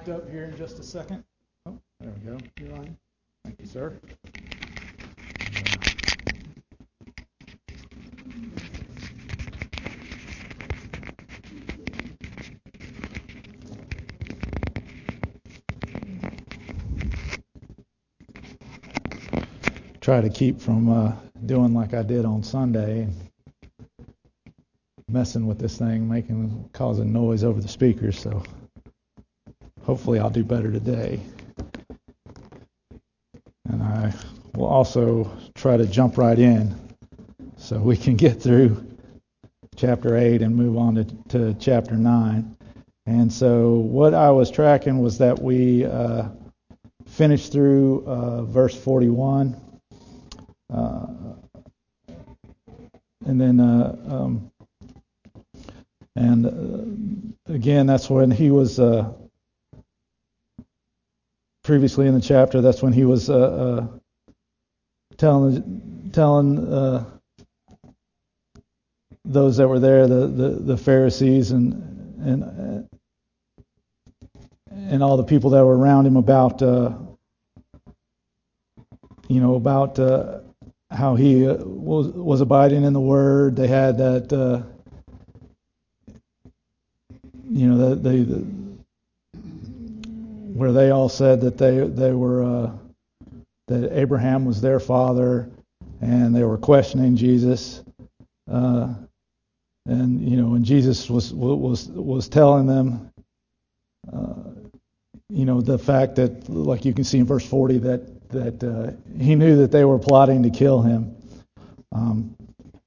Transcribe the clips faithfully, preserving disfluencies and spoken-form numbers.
mic'd up here in just a second. Oh, there we go. You're on. Thank you, sir. Try to keep from uh, doing like I did on Sunday, messing with this thing, making causing noise over the speakers. So hopefully I'll do better today. And I will also try to jump right in so we can get through chapter eight and move on to, to chapter nine. And so what I was tracking was that we uh, finished through uh, verse forty-one. Uh, and then, uh, um, and uh, again, that's when he was uh, previously in the chapter. That's when he was uh, uh, telling telling uh, those that were there, the, the, the Pharisees and and and all the people that were around him about uh, you know about. Uh, how he uh, was was abiding in the Word. They had that, uh, you know, that they, the, where they all said that they they were uh, that Abraham was their father, and they were questioning Jesus, uh, and you know, and Jesus was was was telling them, uh, you know, the fact that, like you can see in verse forty, that. that uh, he knew that they were plotting to kill him. Um,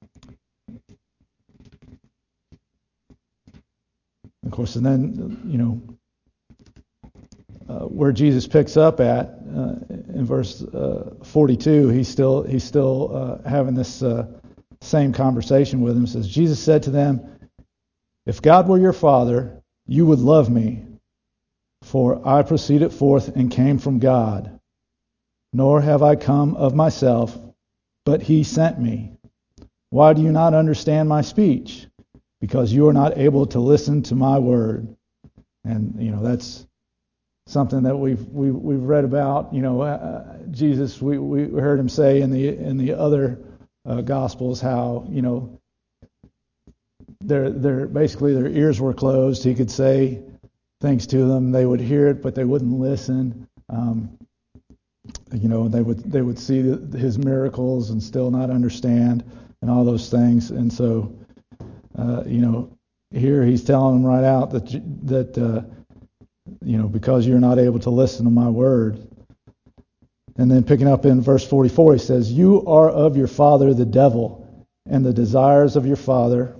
of course, and then, you know, uh, where Jesus picks up at uh, in verse uh, forty-two, he's still he's still uh, having this uh, same conversation with him. It says, Jesus said to them, "If God were your Father, you would love me, for I proceeded forth and came from God. Nor have I come of myself, but he sent me. Why do you not understand my speech? Because you are not able to listen to my word." And you know, that's something that we've we've, we've read about. You know, uh, Jesus. We, we heard him say in the in the other uh, Gospels how, you know, their their basically their ears were closed. He could say things to them, they would hear it, but they wouldn't listen. Um, You know, they would they would see his miracles and still not understand, and all those things. And so, uh, you know, here he's telling them right out that that uh, you know, because you're not able to listen to my word. And then picking up in verse forty-four, he says, "You are of your father the devil, and the desires of your father."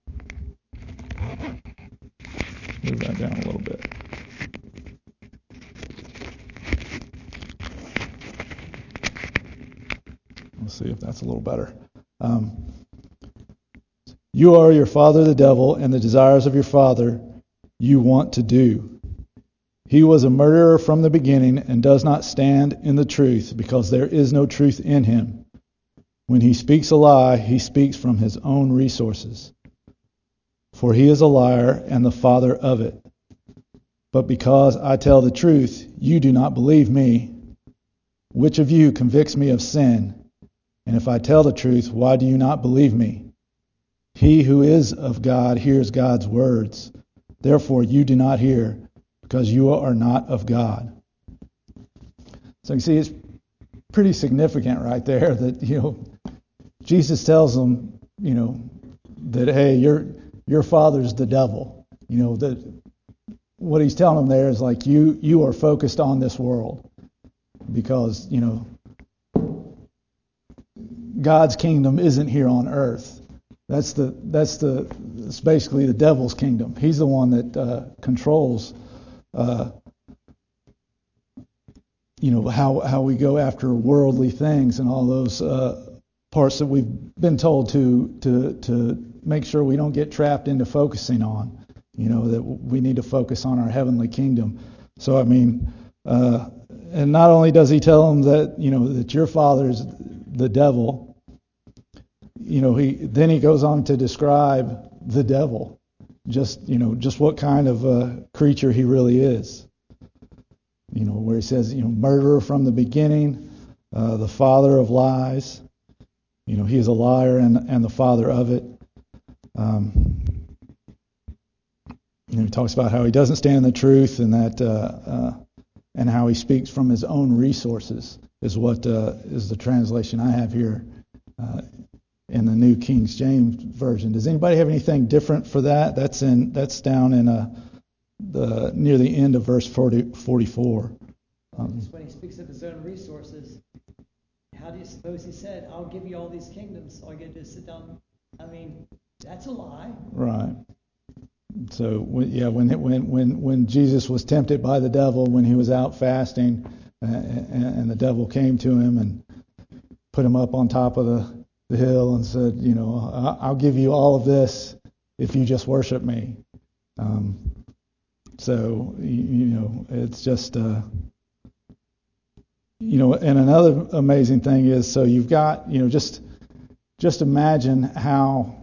Move that down a little bit. Let's see if that's a little better. Um, you are your father the devil, and the desires of your father you want to do. He was a murderer from the beginning and does not stand in the truth, because there is no truth in him. When he speaks a lie, he speaks from his own resources, for he is a liar and the father of it. But because I tell the truth, you do not believe me. Which of you convicts me of sin? And if I tell the truth, why do you not believe me? He who is of God hears God's words. Therefore you do not hear, because you are not of God. So you see, it's pretty significant right there that, you know, Jesus tells them, you know, that, hey, your your father's the devil. You know, that what he's telling them there is like, you you are focused on this world because, you know, God's kingdom isn't here on earth. That's the that's the it's basically the devil's kingdom. He's the one that uh, controls, uh, you know, how how we go after worldly things and all those uh, parts that we've been told to to to make sure we don't get trapped into focusing on. You know, that we need to focus on our heavenly kingdom. So I mean, uh, and not only does he tell them that, you know, that your father's the devil. You know, he then he goes on to describe the devil, just you know, just what kind of uh, creature he really is. you know, where he says, you know, murderer from the beginning, uh, the father of lies. You know, he is a liar and, and the father of it. Um, you know, he talks about how he doesn't stand in the truth, and that uh, uh, and how he speaks from his own resources is what uh, is the translation I have here uh, in the New King James Version. Does anybody have anything different for that? That's in that's down in uh, the near the end of verse forty, forty-four. Um, Just when he speaks of his own resources, how do you suppose he said, "I'll give you all these kingdoms, all you got to do is sit down"? I mean, that's a lie. Right. So yeah, when when when when Jesus was tempted by the devil when he was out fasting, uh, and, and the devil came to him and put him up on top of the, the hill and said, you know, I'll give you all of this if you just worship me. Um, so you, you know, it's just uh, you know, and another amazing thing is, so you've got, you know, just just imagine how.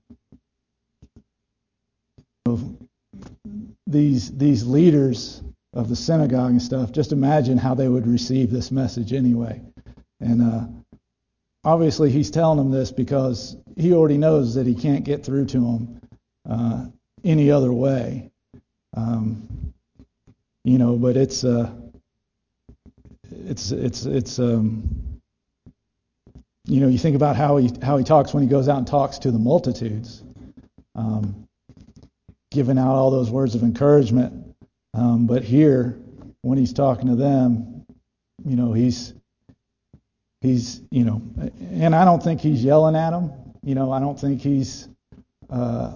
These these leaders of the synagogue and stuff, just imagine how they would receive this message anyway. And uh, obviously he's telling them this because he already knows that he can't get through to them uh, any other way. Um, you know, but it's uh, it's it's it's um, you know, you think about how he how he talks when he goes out and talks to the multitudes. Um, giving out all those words of encouragement. Um, but here, when he's talking to them, you know, he's, he's, you know, and I don't think he's yelling at them. You know, I don't think he's, uh,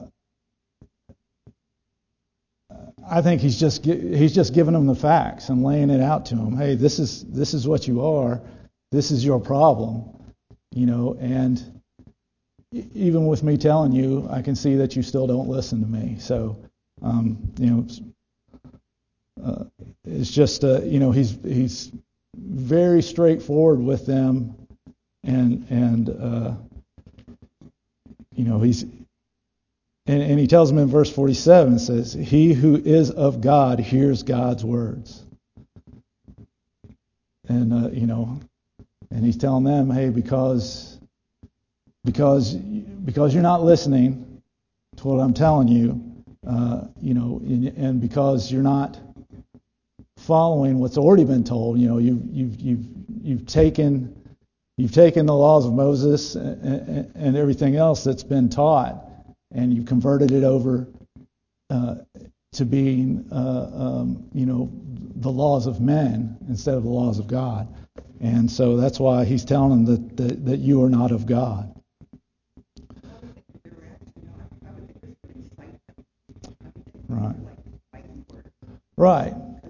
I think he's just, he's just giving them the facts and laying it out to them. Hey, this is, this is what you are. This is your problem. You know, and even with me telling you, I can see that you still don't listen to me. So, um, you know, uh, it's just, uh, you know, he's he's very straightforward with them, and and uh, you know, he's and, and he tells them in verse forty-seven, says, "He who is of God hears God's words," and uh, you know, and he's telling them, hey, because. Because because you're not listening to what I'm telling you, uh, you know, and because you're not following what's already been told, you know, you've you've you've you've taken you've taken the laws of Moses and, and everything else that's been taught, and you've converted it over uh, to being, uh, um, you know, the laws of men instead of the laws of God, and so that's why he's telling them that that, that you are not of God. Right. Right.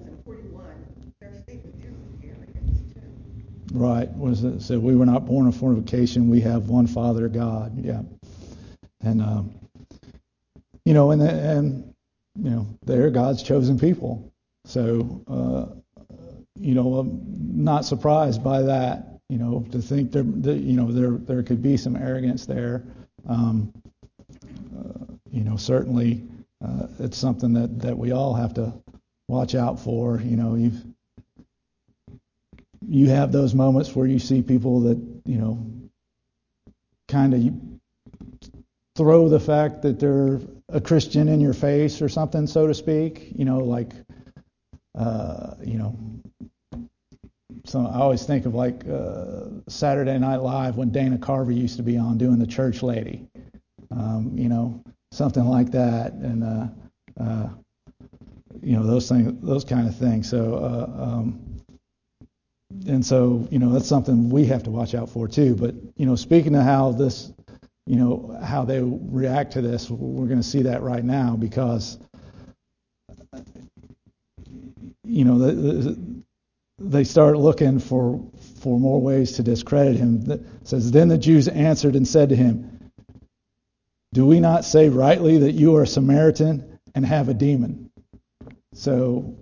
Right. What is it? So we were not born of fornication. We have one Father, God. Yeah. And um, you know, and and you know, they're God's chosen people. So uh, you know, I'm not surprised by that. You know, to think there, that, you know, there there could be some arrogance there. Um, uh, you know, certainly. Uh, it's something that, that we all have to watch out for. You know, you you have those moments where you see people that, you know, kind of throw the fact that they're a Christian in your face or something, so to speak. You know, like, uh, you know, so I always think of like uh, Saturday Night Live when Dana Carvey used to be on doing the church lady. Um, you know. Something like that, and uh, uh, you know, those things, those kind of things. So, uh, um, and so, you know, that's something we have to watch out for too. But you know, speaking of how this, you know, how they react to this, we're going to see that right now because, you know, the, the, they start looking for for more ways to discredit him. It says, then the Jews answered and said to him, do we not say rightly that you are a Samaritan and have a demon? So,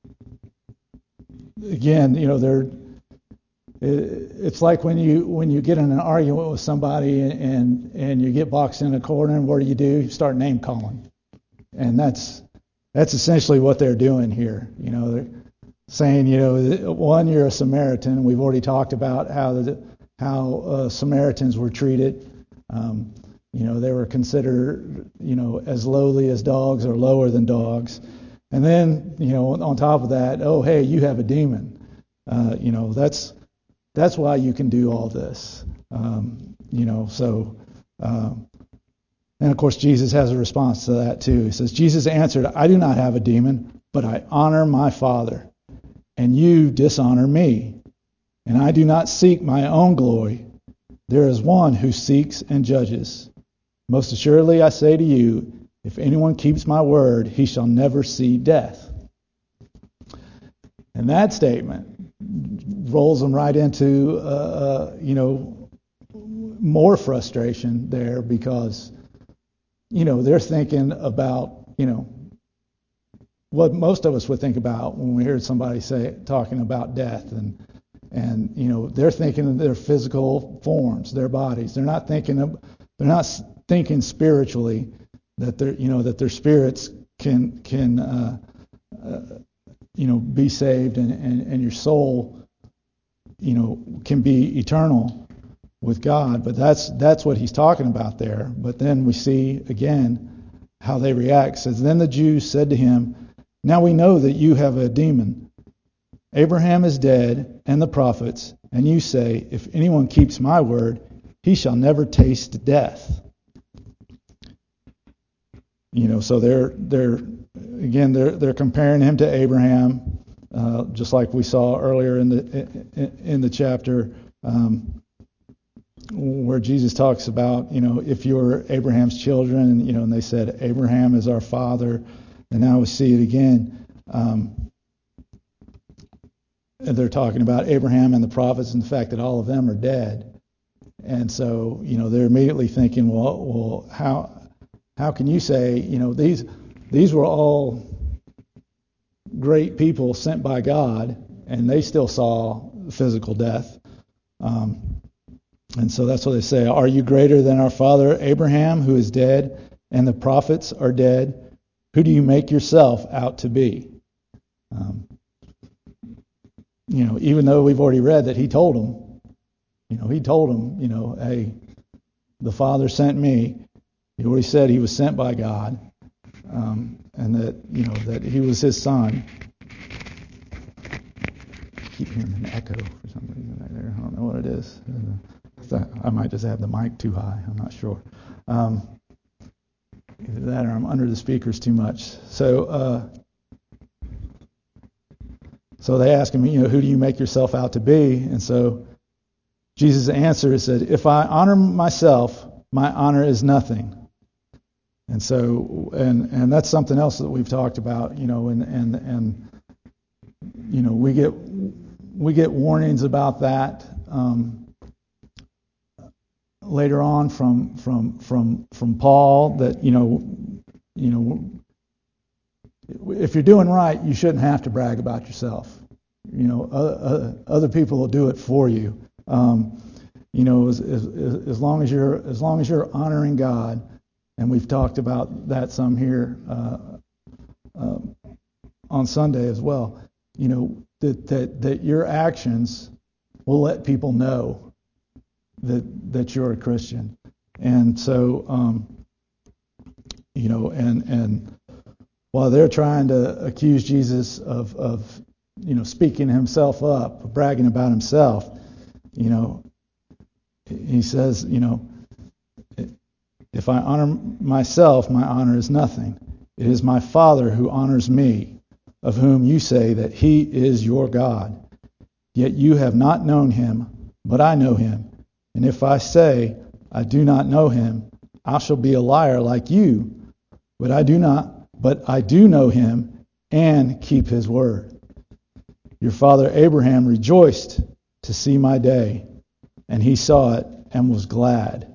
again, you know, they're, it's like when you when you get in an argument with somebody and and you get boxed in a corner, and what do you do? You start name calling, and that's that's essentially what they're doing here. You know, saying, you know, one, you're a Samaritan. We've already talked about how the, how uh, Samaritans were treated. Um, you know, they were considered, you know, as lowly as dogs or lower than dogs. And then, you know, on top of that, oh, hey, you have a demon. Uh, you know, that's that's why you can do all this. Um, you know, so, uh, and of course, Jesus has a response to that too. He says, Jesus answered, I do not have a demon, but I honor my Father, and you dishonor me. And I do not seek my own glory. There is one who seeks and judges. Most assuredly, I say to you, if anyone keeps my word, he shall never see death. And that statement rolls them right into, uh, uh, you know, more frustration there because, you know, they're thinking about, you know, what most of us would think about when we hear somebody say talking about death, and and you know, they're thinking of their physical forms, their bodies. They're not thinking of, they're not thinking spiritually that they're, you know, that their spirits can can uh, uh, you know, be saved, and, and and your soul, you know, can be eternal with God. But that's that's what he's talking about there. But then we see again how they react. It says, then the Jews said to him, now we know that you have a demon. Abraham is dead, and the prophets, and you say, if anyone keeps my word, he shall never taste death. You know, so they're they're again they're they're comparing him to Abraham, uh, just like we saw earlier in the in, in the chapter um, where Jesus talks about, you know, if you're Abraham's children, you know, and they said Abraham is our father, and now we see it again. Um, they're talking about Abraham and the prophets and the fact that all of them are dead, and so, you know, they're immediately thinking, well, well, how how can you say, you know, these these were all great people sent by God, and they still saw physical death. Um, and so that's what they say. Are you greater than our father Abraham, who is dead, and the prophets are dead? Who do you make yourself out to be? Um, you know, even though we've already read that he told them, you know, he told them, you know, hey, the Father sent me. He already said he was sent by God, um, and that, you know, that he was his son. I keep hearing an echo for some reason right there. I don't know what it is. I might just have the mic too high. I'm not sure. Um, either that or I'm under the speakers too much. So, uh, so they ask him, you know, who do you make yourself out to be? And so Jesus' answer said, if I honor myself, my honor is nothing. And so, and and that's something else that we've talked about, you know, and and and you know, we get we get warnings about that um, later on from from from from Paul, that, you know, you know, if you're doing right, you shouldn't have to brag about yourself. You know, other, other people will do it for you. Um, you know, as, as as long as you're as long as you're honoring God. And we've talked about that some here uh, uh, on Sunday as well. You know, that, that that your actions will let people know that that you're a Christian. And so, um, you know, and and while they're trying to accuse Jesus of of you know speaking himself up, bragging about himself, you know, he says, you know, if I honor myself, my honor is nothing. It is my Father who honors me, of whom you say that he is your God. Yet you have not known him, but I know him. And if I say I do not know him, I shall be a liar like you. But I do not, but I do know him and keep his word. Your father Abraham rejoiced to see my day, and he saw it and was glad.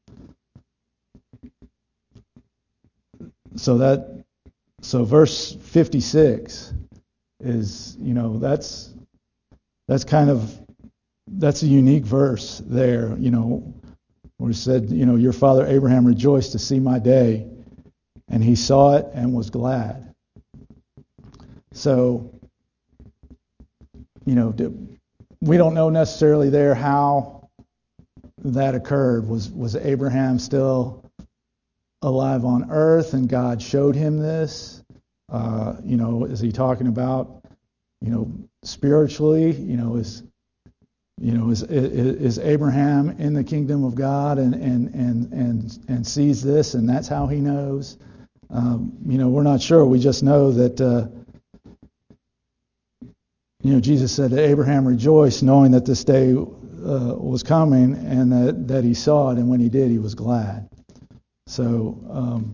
So that, so verse fifty-six is, you know, that's that's kind of that's a unique verse there, you know, where it said, you know, your father Abraham rejoiced to see my day, and he saw it and was glad. So, you know, we don't know necessarily there how that occurred. Was was Abraham still alive on earth and God showed him this? Uh, you know, is he talking about, you know, spiritually? You know, is you know is is Abraham in the kingdom of God and and and and and sees this and that's how he knows? Um, you know, we're not sure. We just know that. Uh, You know, Jesus said that Abraham rejoiced knowing that this day uh, was coming and that, that he saw it, and when he did, he was glad. So, um,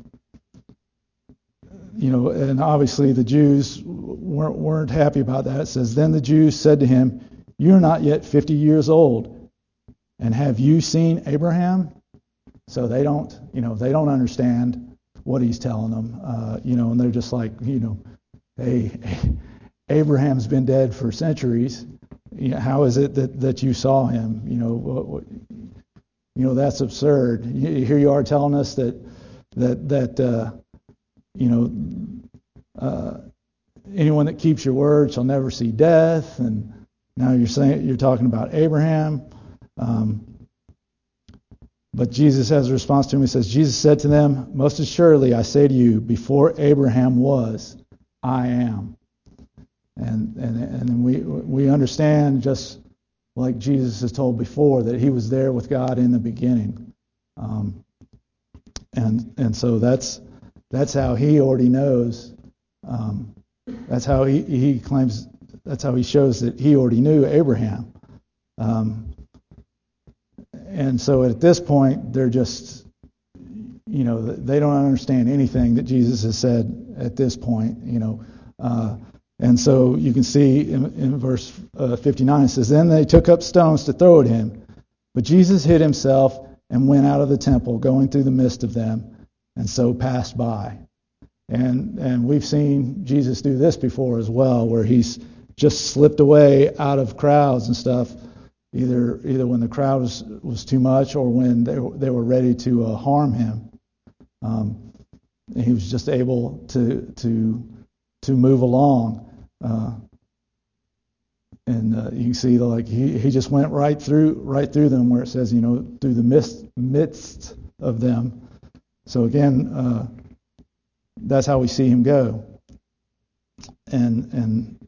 you know, and obviously the Jews weren't, weren't happy about that. It says, then the Jews said to him, you're not yet fifty years old, and have you seen Abraham? So they don't, you know, they don't understand what he's telling them, uh, you know, and they're just like, you know, hey, Abraham's been dead for centuries. You know, how is it that, that you saw him? You know, what, what, you know that's absurd. You, here you are telling us that that that uh, you know uh, anyone that keeps your word shall never see death, and now you're saying you're talking about Abraham. Um, but Jesus has a response to him. He says, Jesus said to them, most assuredly I say to you, before Abraham was, I am. And and and we we understand, just like Jesus has told before, that he was there with God in the beginning, um, and and so that's that's how he already knows. Um, that's how he, he claims. That's how he shows that he already knew Abraham. Um, and so at this point, they're just, you know, they don't understand anything that Jesus has said at this point. You know. Uh, And so you can see in, in verse uh, fifty-nine, it says, then they took up stones to throw at him. But Jesus hid himself and went out of the temple, going through the midst of them, and so passed by. And and we've seen Jesus do this before as well, where he's just slipped away out of crowds and stuff, either either when the crowd was, was too much or when they, they were ready to uh, harm him. Um, and he was just able to to to move along. Uh, and uh, you can see, like he, he just went right through right through them, where it says, you know, through the midst, midst of them. So again, uh, that's how we see him go. And and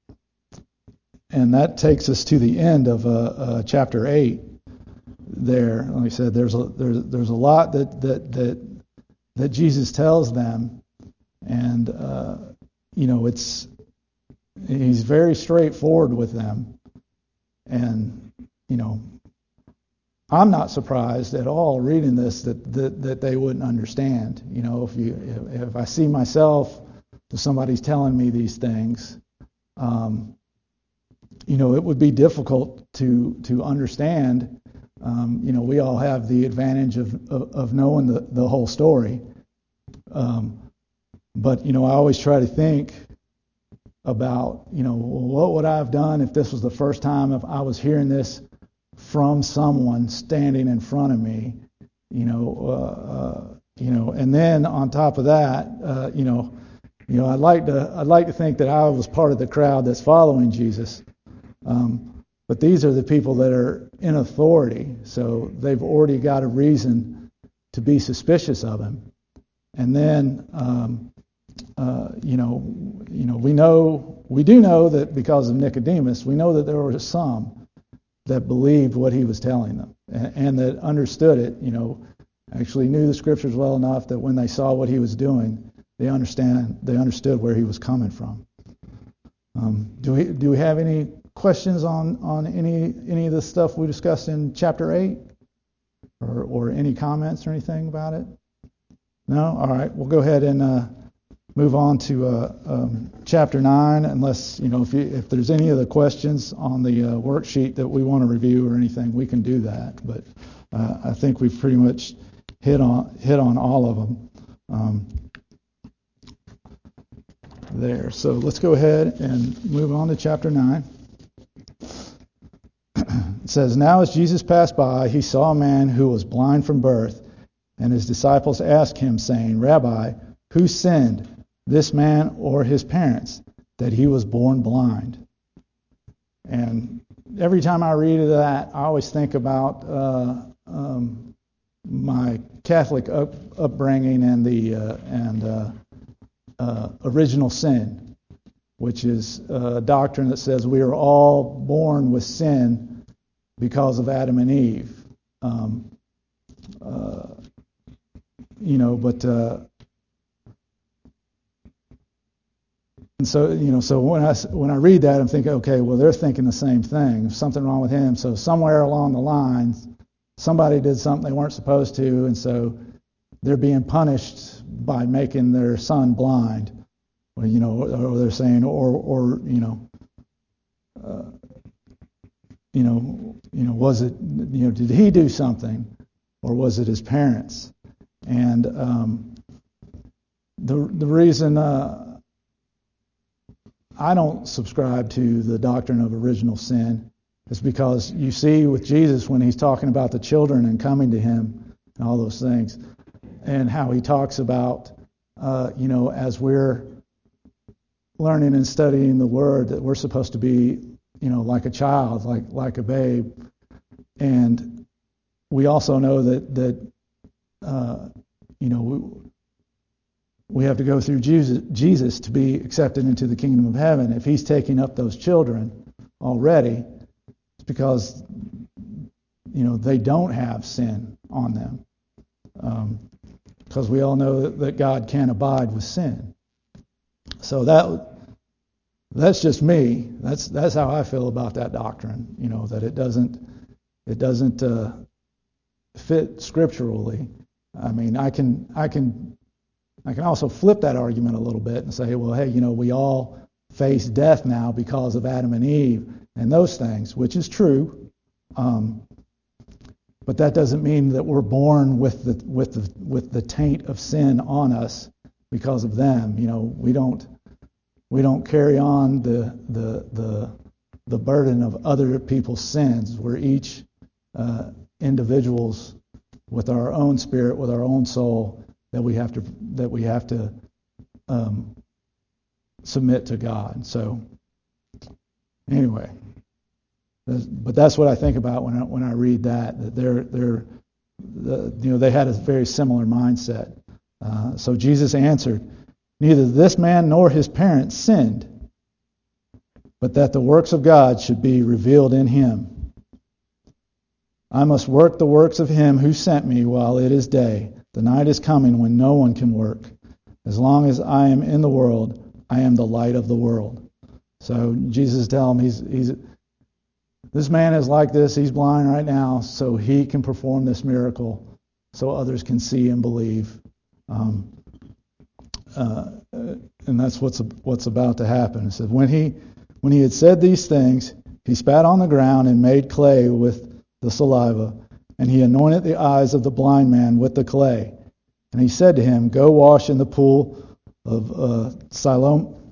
and that takes us to the end of uh, uh, chapter eight. There, like I said, there's a there's there's a lot that that that that Jesus tells them, and uh, you know, it's. He's very straightforward with them. And, you know, I'm not surprised at all reading this that, that, that they wouldn't understand. You know, if you if, if I see myself, if somebody's telling me these things, um, you know, it would be difficult to to understand. Um, you know, we all have the advantage of, of, of knowing the, the whole story. Um, but, you know, I always try to think about, you know, well, what would I have done if this was the first time if I was hearing this from someone standing in front of me, you know, uh, uh, you know, and then on top of that, uh, you know, you know, I'd like to, I'd like to think that I was part of the crowd that's following Jesus, um, but these are the people that are in authority, so they've already got a reason to be suspicious of him, and then. Um, Uh, you know, you know, we know, we do know that because of Nicodemus, we know that there were some that believed what he was telling them and, and that understood it. You know, actually knew the scriptures well enough that when they saw what he was doing, they understand, they understood where he was coming from. Um, do we do we have any questions on on any any of the stuff we discussed in chapter eight, or or any comments or anything about it? No. All right, we'll go ahead and. Uh, Move on to uh, um, chapter nine, unless, you know, if, you, if there's any other questions on the uh, worksheet that we want to review or anything, we can do that. But uh, I think we've pretty much hit on hit on all of them um, there. So let's go ahead and move on to chapter nine. It says, now as Jesus passed by, he saw a man who was blind from birth, and his disciples asked him, saying, Rabbi, who sinned, this man or his parents, that he was born blind? And every time I read that, I always think about uh, um, my Catholic up, upbringing and the uh, and uh, uh, original sin, which is a doctrine that says we are all born with sin because of Adam and Eve. Um, uh, you know, but uh, and so you know, so when I when I read that, I'm thinking, okay, well, they're thinking the same thing. There's something wrong with him. So somewhere along the lines, somebody did something they weren't supposed to, and so they're being punished by making their son blind. Or, you know, or they're saying, or or you know, uh, you know, you know, was it, you know, did he do something, or was it his parents? And um, the the reason uh, I don't subscribe to the doctrine of original sin is because you see with Jesus when he's talking about the children and coming to him and all those things, and how he talks about, uh, you know, as we're learning and studying the Word, that we're supposed to be, you know, like a child, like like a babe. And we also know that that uh, you know we, we have to go through Jesus, Jesus to be accepted into the kingdom of heaven. If he's taking up those children already, it's because you know they don't have sin on them, um, because we all know that, that God can't abide with sin. So that that's just me. That's that's how I feel about that doctrine. You know that it doesn't it doesn't uh, fit scripturally. I mean, I can I can I can also flip that argument a little bit and say, well, hey, you know, we all face death now because of Adam and Eve and those things, which is true. Um, but that doesn't mean that we're born with the with the with the taint of sin on us because of them. You know, we don't. We don't carry on the the the the burden of other people's sins. We're each uh, individuals with our own spirit, with our own soul that we have to that we have to um, submit to God. So anyway, but that's what I think about when I when I read that. That they're they're the, you know they had a very similar mindset. Uh, so Jesus answered, neither this man nor his parents sinned, but that the works of God should be revealed in him. I must work the works of him who sent me while it is day. The night is coming when no one can work. As long as I am in the world, I am the light of the world. So Jesus tells him he's he's this man is like this. He's blind right now, so he can perform this miracle, so others can see and believe. Um, Uh, and that's what's what's about to happen. It said, when he when he had said these things, he spat on the ground and made clay with the saliva, and he anointed the eyes of the blind man with the clay. And he said to him, go wash in the pool of uh, Siloam,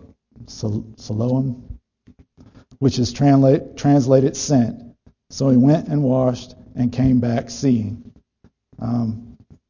Siloam, which is translate, translated sent. So he went and washed and came back seeing. Um,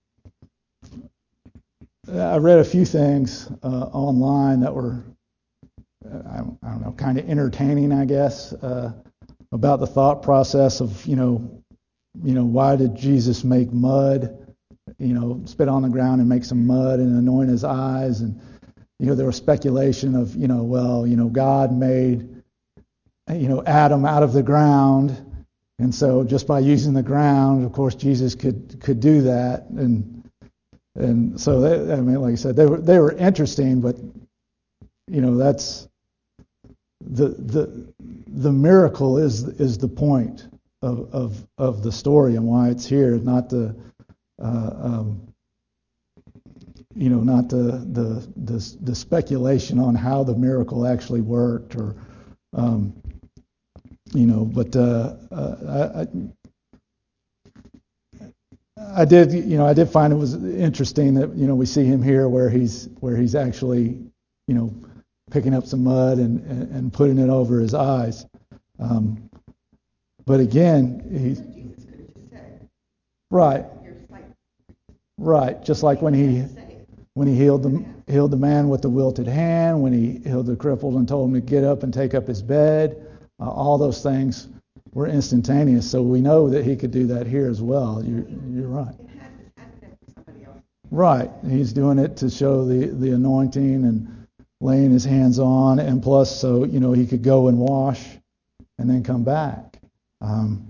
I read a few things uh, online that were, uh, I, don't, I don't know, kind of entertaining, I guess, uh, about the thought process of, you know, you know, why did Jesus make mud, you know, spit on the ground and make some mud and anoint his eyes? And, you know, there was speculation of, you know, well, you know, God made, you know, Adam out of the ground. And so just by using the ground, of course, Jesus could could do that. And And so, they, I mean, like I said, they were they were interesting, but you know, that's the the the miracle is is the point of of, of the story and why it's here, not the uh, um, you know, not the, the the the speculation on how the miracle actually worked, or um, you know, but uh, uh, I. I I did, you know, I did find it was interesting that, you know, we see him here where he's where he's actually, you know, picking up some mud and, and, and putting it over his eyes. Um, but again, he's right, right. Just like when he when he healed the healed the man with the wilted hand, when he healed the crippled and told him to get up and take up his bed. Uh, all those things were instantaneous, so we know that he could do that here as well. You're, you're right. Right. He's doing it to show the, the anointing and laying his hands on, and plus so, you know, he could go and wash and then come back. Um,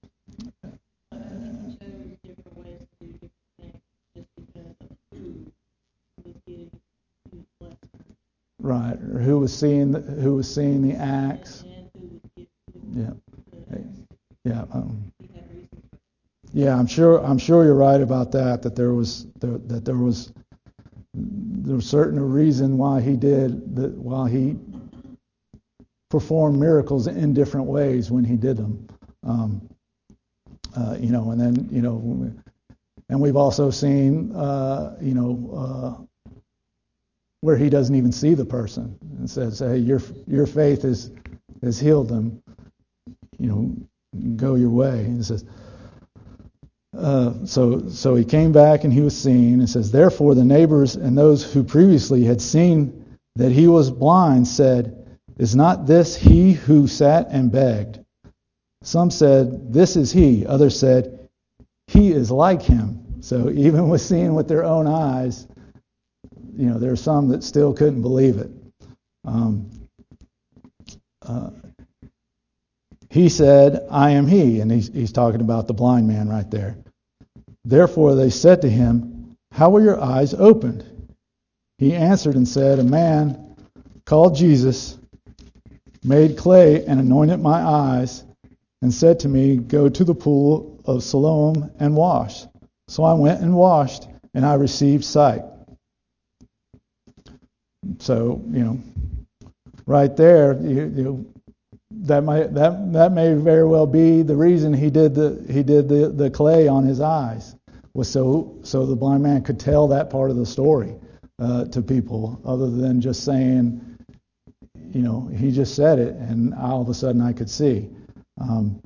right. Or who was seeing the, who was seeing the acts. Yeah. Yeah. Um, yeah, I'm sure I'm sure you're right about that, that there was there, that there was there was certain reason why he did that, why he performed miracles in different ways when he did them. Um, uh, you know, and then, you know, and we've also seen, uh, you know, uh, where he doesn't even see the person and says, "Hey, your your faith has has healed them. You know, go your way." And it says, uh, so so he came back and he was seen. It says, therefore the neighbors and those who previously had seen that he was blind said, "Is not this he who sat and begged?" Some said, "This is he." Others said, "He is like him." So even with seeing with their own eyes, you know, there are some that still couldn't believe it. Um, uh, he said, "I am he," and he's, he's talking about the blind man right there. Therefore they said to him, "How were your eyes opened?" He answered and said, "A man called Jesus made clay and anointed my eyes, and said to me, 'Go to the pool of Siloam and wash.' So I went and washed, and I received sight." So, you know, right there, you, you, that might that that may very well be the reason he did the he did the, the clay on his eyes, was so so the blind man could tell that part of the story uh, to people, other than just saying, you know, he just said it, and all of a sudden I could see. Um,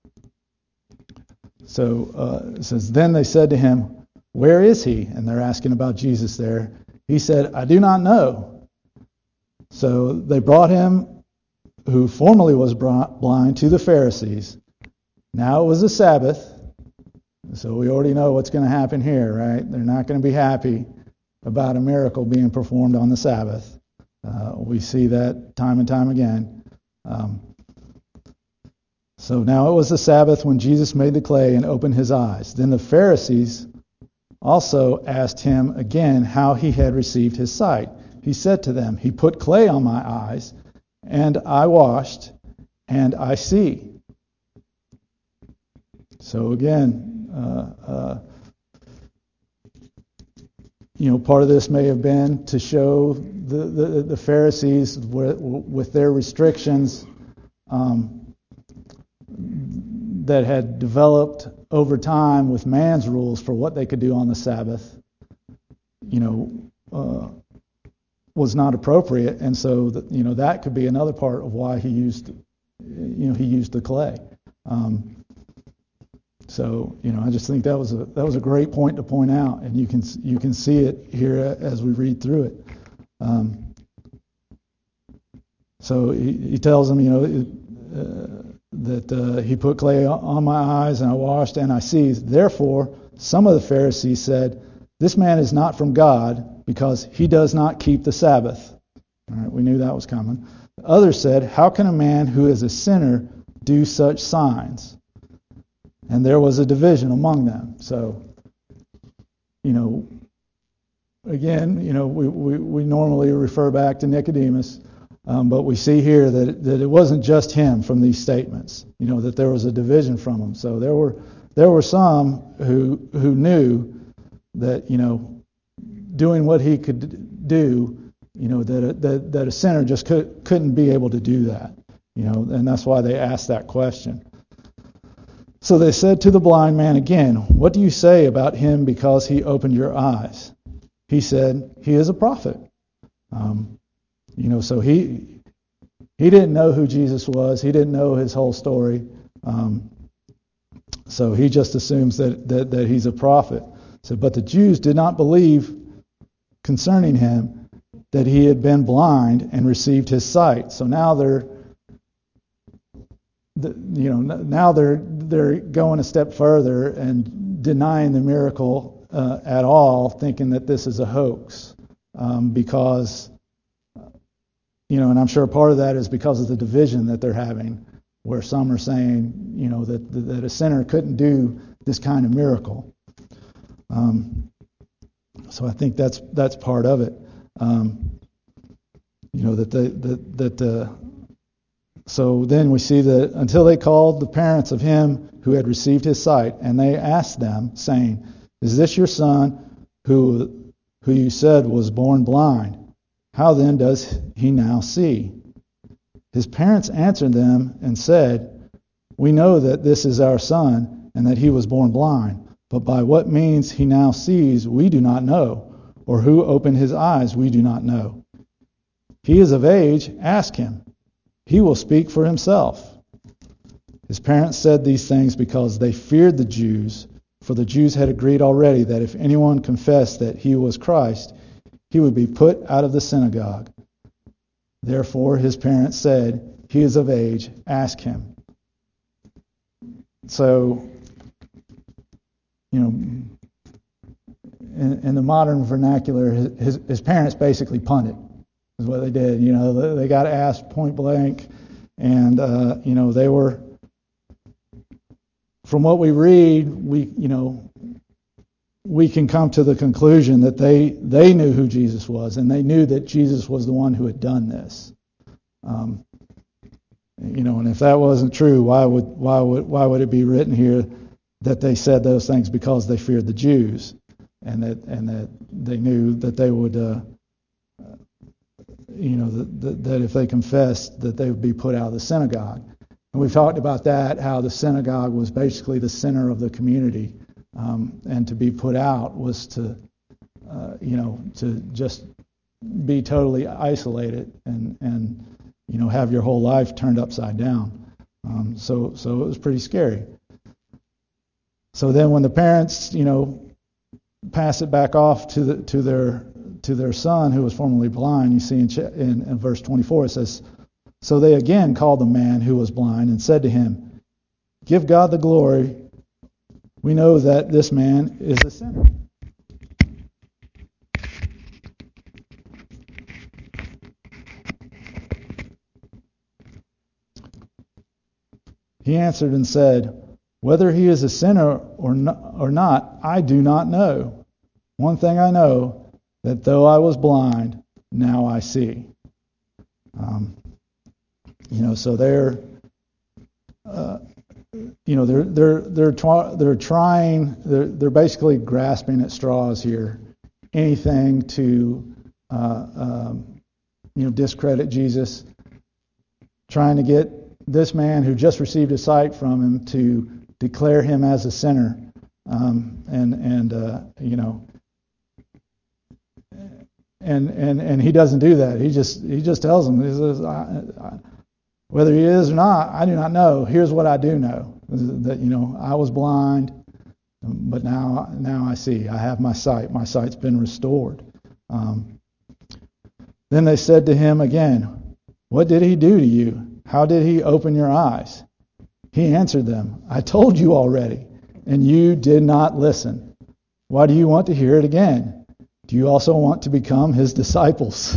so uh, it says, then they said to him, "Where is he?" And they're asking about Jesus there. He said, "I do not know." So they brought him, who formerly was blind, to the Pharisees. Now it was the Sabbath, so we already know what's going to happen here, right? They're not going to be happy about a miracle being performed on the Sabbath. Uh, we see that time and time again. Um, so now it was the Sabbath when Jesus made the clay and opened his eyes. Then the Pharisees also asked him again how he had received his sight. He said to them, "He put clay on my eyes, and I washed, and I see." So again, uh, uh, you know, part of this may have been to show the, the, the Pharisees with, with their restrictions um, that had developed over time with man's rules for what they could do on the Sabbath, you know, uh, was not appropriate, and so the, you know, that could be another part of why he used, you know, he used the clay. Um, so you know, I just think that was a that was a great point to point out, and you can you can see it here as we read through it. Um, so he, he tells them, you know, uh, that uh, he put clay on my eyes, and I washed, and I see. Therefore, some of the Pharisees said, "This man is not from God, because he does not keep the Sabbath." All right, we knew that was coming. Others said, "How can a man who is a sinner do such signs?" And there was a division among them. So, you know, again, you know, we, we, we normally refer back to Nicodemus, um, but we see here that it, that it wasn't just him from these statements. You know, that there was a division from him. So there were there were some who who knew that, you know, doing what he could do, you know, that a, that, that a sinner just could, couldn't be able to do that, you know, and that's why they asked that question. So they said to the blind man again, "What do you say about him because he opened your eyes?" He said, "He is a prophet." Um, you know, so he he didn't know who Jesus was. He didn't know his whole story. Um, so he just assumes that, that, that he's a prophet. So, but the Jews did not believe concerning him that he had been blind and received his sight. So now they're the, you know, now they're they're going a step further and denying the miracle uh, at all, thinking that this is a hoax, um, because, you know, and I'm sure part of that is because of the division that they're having, where some are saying, you know, that that a sinner couldn't do this kind of miracle. Um, so I think that's that's part of it. Um, you know that the that that uh, so then we see that until they called the parents of him who had received his sight, and they asked them, saying, "Is this your son, who who you said was born blind? How then does he now see?" His parents answered them and said, "We know that this is our son, and that he was born blind. But by what means he now sees, we do not know, or who opened his eyes, we do not know. He is of age, ask him. He will speak for himself." His parents said these things because they feared the Jews, for the Jews had agreed already that if anyone confessed that he was Christ, he would be put out of the synagogue. Therefore his parents said, "He is of age, ask him." So, you know, in, in the modern vernacular, his, his parents basically punted, is what they did. You know, they, they got asked point blank, and uh, you know, they were. From what we read, we you know, we can come to the conclusion that they they knew who Jesus was, and they knew that Jesus was the one who had done this. Um, you know, and if that wasn't true, why would why would why would it be written here that they said those things because they feared the Jews, and that and that they knew that they would, uh, you know, that, that, that if they confessed, that they would be put out of the synagogue. And we've talked about that, how the synagogue was basically the center of the community, um, and to be put out was to, uh, you know, to just be totally isolated and and you know have your whole life turned upside down. Um, so so it was pretty scary. So then when the parents, you know, pass it back off to the, to their to their son who was formerly blind, you see in, in, in verse twenty-four it says, "So they again called the man who was blind and said to him, 'Give God the glory. We know that this man is a sinner.'" He answered and said, "Whether he is a sinner or not, or not, I do not know. One thing I know, that though I was blind, now I see." Um, you know, so they're, uh, you know, they're they're they're try, they're trying, they're they're basically grasping at straws here, anything to, uh, um, you know, discredit Jesus, trying to get this man who just received his sight from him to declare him as a sinner, um, and and uh, you know, and and and he doesn't do that. He just he just tells them, he says, I, I, whether he is or not, I do not know. Here's what I do know: that you know, I was blind, but now now I see. I have my sight. My sight's been restored. Um, then they said to him again, "What did he do to you? How did he open your eyes?" He answered them, "I told you already, and you did not listen. Why do you want to hear it again? Do you also want to become his disciples?"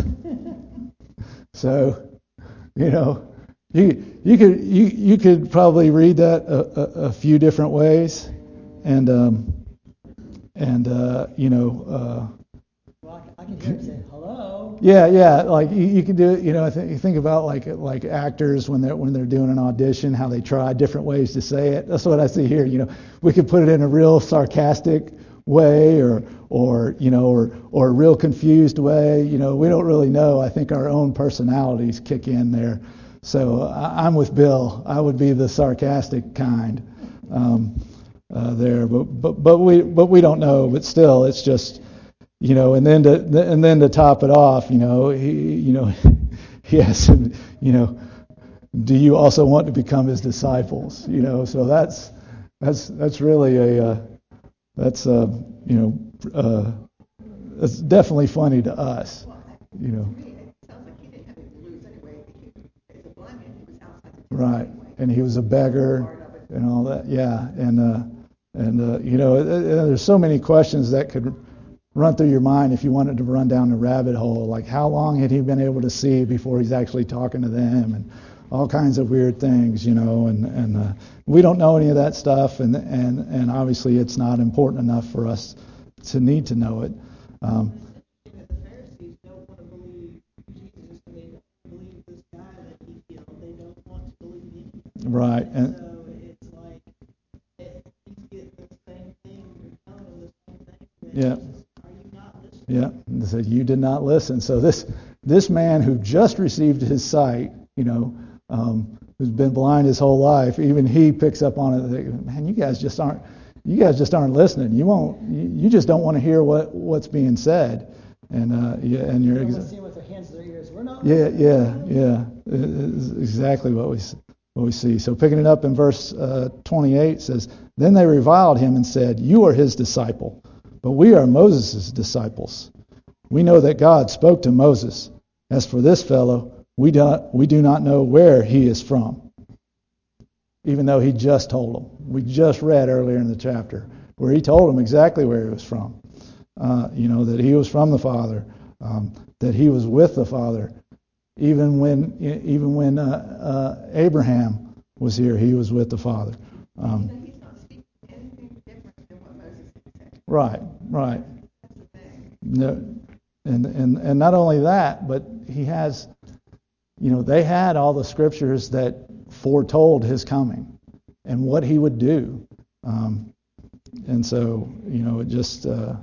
So, you know, you you could you you could probably read that a, a, a few different ways, and um, and uh, you know. Uh, Well, I can hear him say, "Hello." Yeah, yeah. Like you, you can do it. You know, I think you think about like like actors when they're when they're doing an audition, how they try different ways to say it. That's what I see here. You know, we could put it in a real sarcastic way, or or you know, or or a real confused way. You know, we don't really know. I think our own personalities kick in there. So I, I'm with Bill. I would be the sarcastic kind um, uh, there, but but but we but we don't know. But still, it's just. You know, and then to and then to top it off, you know, he, you know, he asked him, you know, do you also want to become his disciples? You know, so that's that's that's really a uh, that's uh, you know, uh, it's definitely funny to us, you know. Right, and he was a beggar and all that. Yeah, and uh, and uh, you know, there's so many questions that could run through your mind if you wanted to run down the rabbit hole. Like, how long had he been able to see before he's actually talking to them, and all kinds of weird things, you know, and and uh, we don't know any of that stuff, and and and obviously it's not important enough for us to need to know it. Um, The Pharisees don't want to believe Jesus, and they don't believe this guy that he healed. They don't want to believe him. right, And and so it's like it, he's getting the same thing, you're telling him the same thing. And yeah. it's just, are you not listening? Yeah, and they said, you did not listen. So this this man who just received his sight, you know, um, who's been blind his whole life, even he picks up on it. They, Man, you guys just aren't you guys just aren't listening. You won't. You, you just don't want to hear what, what's being said. And uh, yeah, and you're Everyone's exa- seeing with their hands to their ears. We're not. yeah, yeah, yeah. It's exactly what we what we see. So picking it up in verse uh, twenty-eight says, then they reviled him and said, you are his disciple, but we are Moses' disciples. We know that God spoke to Moses. As for this fellow, we do not, we do not know where he is from. Even though he just told them. We just read earlier in the chapter where he told them exactly where he was from. Uh, you know, that he was from the Father, um, that he was with the Father. Even when even when uh, uh, Abraham was here, he was with the Father. Um, You know, he's not speaking anything different than what Moses said. right, right. That's the thing. No, and and and not only that, but he has, you know, they had all the scriptures that foretold his coming and what he would do, um, and so you know it just uh,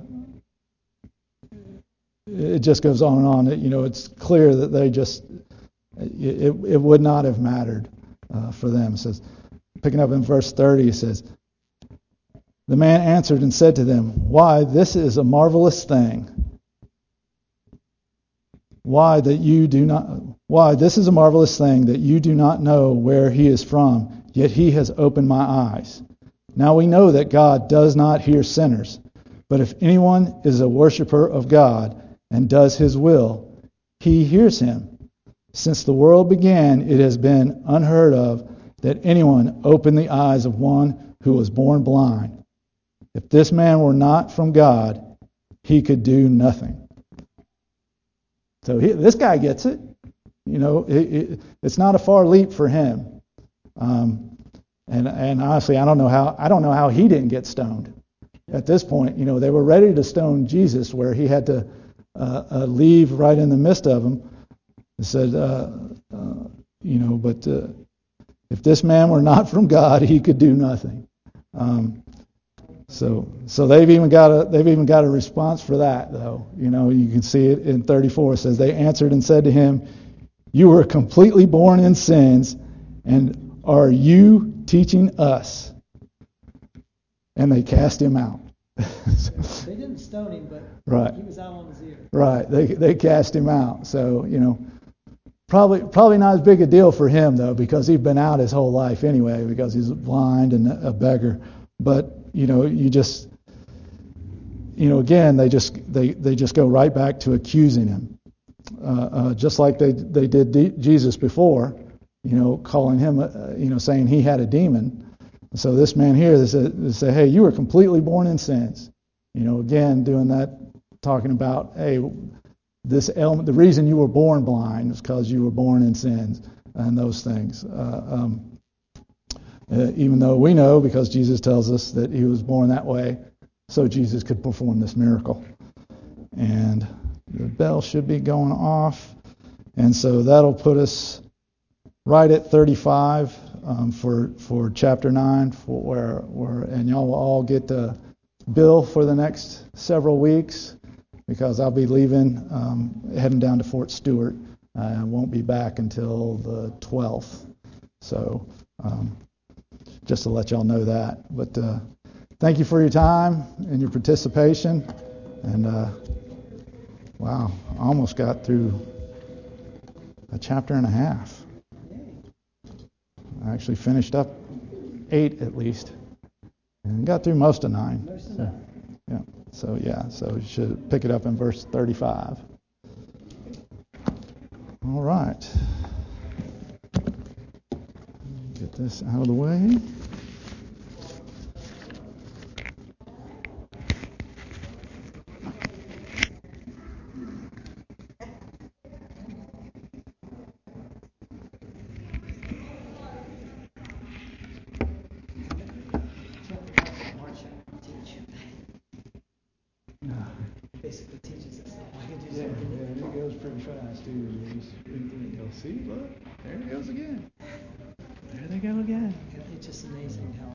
it just goes on and on. It, you know, it's clear that they just it it would not have mattered uh, for them. It says, picking up in verse thirty, it says, the man answered and said to them, why, this is a marvelous thing. Why that you do not why this is a marvelous thing that you do not know where he is from, yet he has opened my eyes. Now we know that God does not hear sinners, but if anyone is a worshiper of God and does his will, he hears him. Since the world began, it has been unheard of that anyone opened the eyes of one who was born blind. If this man were not from God, he could do nothing. So he, this guy gets it. You know, it, it, it's not a far leap for him. Um, and and honestly, I don't know how I don't know how he didn't get stoned. At this point, you know, they were ready to stone Jesus, where he had to uh, uh, leave right in the midst of them. They said, uh, uh, you know, but uh, if this man were not from God, he could do nothing. Um, So, so they've even got a they've even got a response for that, though. You know, you can see it in thirty-four. It says, they answered and said to him, you were completely born in sins, and are you teaching us? And they cast him out. They didn't stone him, but Right. he was out on his ear. Right. They they cast him out. So, you know, probably probably not as big a deal for him, though, because he'd been out his whole life anyway, because he's blind and a beggar. But you know, you just, you know, again, they just they, they just go right back to accusing him, uh, uh, just like they they did D- Jesus before, you know, calling him, uh, you know, saying he had a demon. So this man here, they say, they say, hey, you were completely born in sins. You know, again, doing that, talking about, hey, this element, the reason you were born blind is because you were born in sins and those things. Uh, um, Uh, even though we know, because Jesus tells us that he was born that way, so Jesus could perform this miracle. And the bell should be going off. And so that'll put us right at thirty-five um, for for chapter nine, for where, where and y'all will all get the bill for the next several weeks, because I'll be leaving, um, heading down to Fort Stewart. I won't be back until the twelfth. So um, just to let y'all know that. But uh, thank you for your time and your participation. And uh, wow, I almost got through a chapter and a half. I actually finished up eight at least, and got through most of nine. Most of So, that. yeah. So yeah. So you should pick it up in verse thirty-five. All right. Get this out of the way. Basically teaches us that I can do Yeah, something. yeah, it goes pretty fast too. You just read through it and go, see, look, there it goes again. There they go again. It's just amazing how